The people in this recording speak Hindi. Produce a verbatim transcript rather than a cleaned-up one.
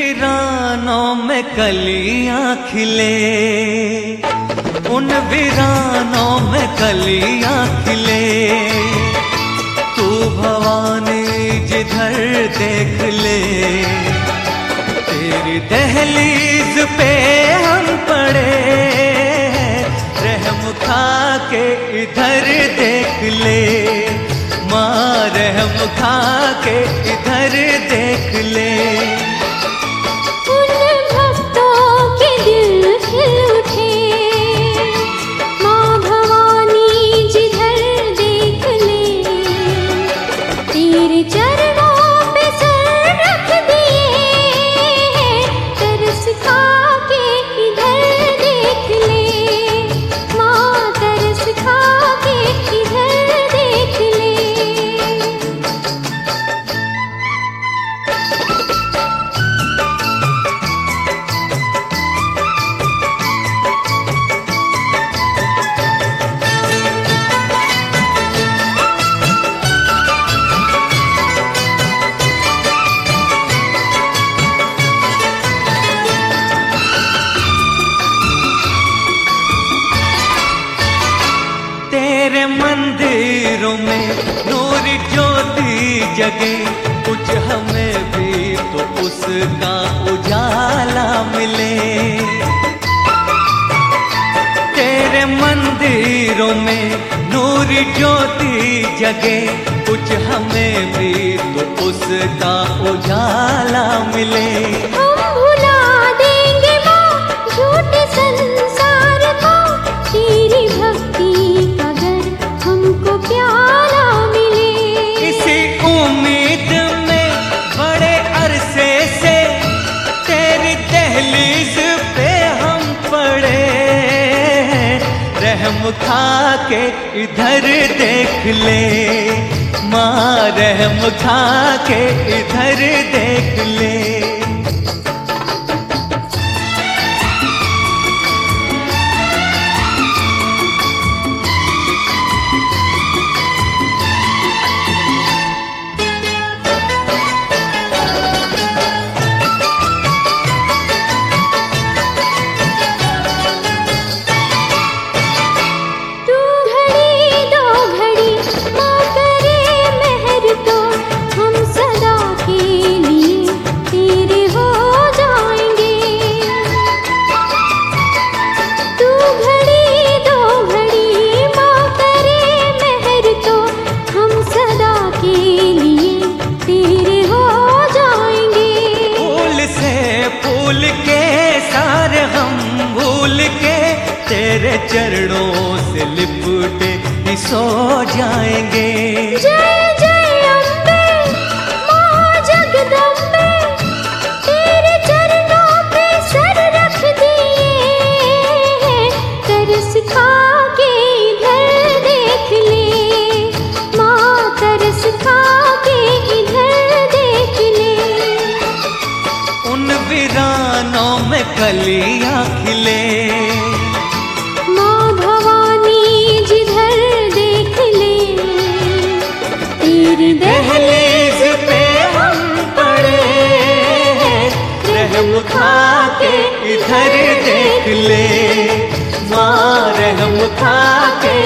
वीरानों में कलियां खिले, उन वीरानों में कलियां खिले। तू भवानी जिधर देख ले, तेरी दहलीज पे हम पड़े। रहम खा के इधर देख ले, माँ रहम खा के इधर देख ले। उन भक्तों के दिल खिल उठे, माँ भवानी जिधर देख ले। तेरे चरणों पे सर रख दिए, तरस खा के इधर देख ले। माँ तरस खा के इधर देख ले। तेरे मंदिरों में नूर ज्योति जगे, कुछ हमें भी तो उसका उजाला मिले। तेरे मंदिरों में नूर ज्योति जगे, कुछ हमें भी तो उसका उजाला मिले। हम भुला देंगे माँ झूठे संसार को, तेरी भक्ति का घर हमको प्यारा मिले। इसी उम्मीद में बड़े अरसे से तेरी दहलीज पे हम पड़े। रहम खा के इधर देख ले, माँ रहम खा के इधर देख ले। फूल के सारे हम भूल के तेरे चरणों से लिपटे ही सो जाएंगे। जय जय अम्बे माँ जगदम्बे, तेरे चरणों पे सर रख दिए। तरस खा के इधर देख ले, माँ तरस खा के इधर देख ले। उन वीरानों में कलियां खिले, माँ भवानी जिधर देख ले। तेरी दहलीज पे हम पड़े। रहम खा के इधर देख ले, माँ रहम खा के